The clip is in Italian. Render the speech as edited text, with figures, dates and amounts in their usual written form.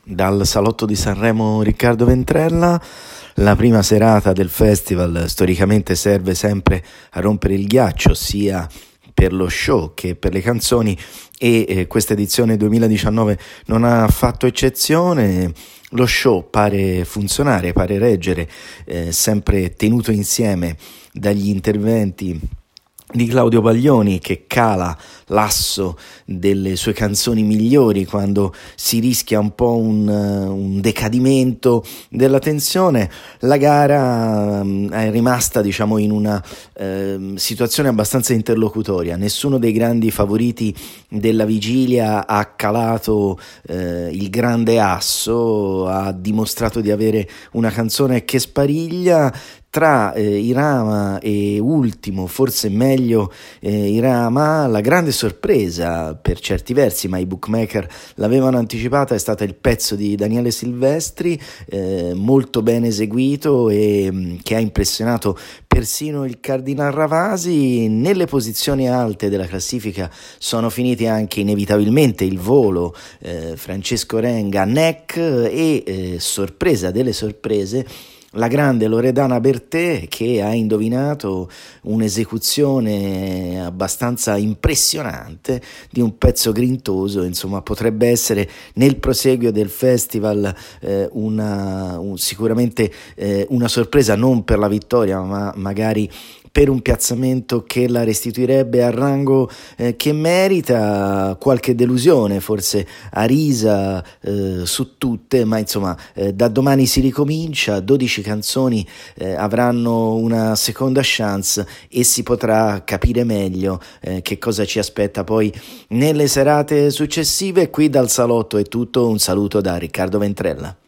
Dal salotto di Sanremo Riccardo Ventrella. La prima serata del festival storicamente serve sempre a rompere il ghiaccio, sia per lo show che per le canzoni, e questa edizione 2019 non ha fatto eccezione. Lo show pare funzionare, pare reggere, sempre tenuto insieme dagli interventi di Claudio Baglioni, che cala l'asso delle sue canzoni migliori quando si rischia un po' un decadimento della tensione. La gara è rimasta, in una situazione abbastanza interlocutoria. Nessuno dei grandi favoriti della vigilia ha calato il grande asso, ha dimostrato di avere una canzone che spariglia. Tra Irama e Ultimo, forse meglio Irama, la grande sorpresa per certi versi, ma i bookmaker l'avevano anticipata, è stata il pezzo di Daniele Silvestri, molto ben eseguito e che ha impressionato persino il Cardinal Ravasi. Nelle posizioni alte della classifica sono finiti anche inevitabilmente Il Volo, Francesco Renga, Neck e sorpresa delle sorprese, la grande Loredana Bertè, che ha indovinato un'esecuzione abbastanza impressionante di un pezzo grintoso. Insomma, potrebbe essere nel proseguio del festival sicuramente una sorpresa, non per la vittoria, ma magari per un piazzamento che la restituirebbe al rango che merita. Qualche delusione forse a risa su tutte, ma insomma da domani si ricomincia, 12 canzoni avranno una seconda chance e si potrà capire meglio che cosa ci aspetta poi nelle serate successive. Qui dal salotto è tutto, un saluto da Riccardo Ventrella.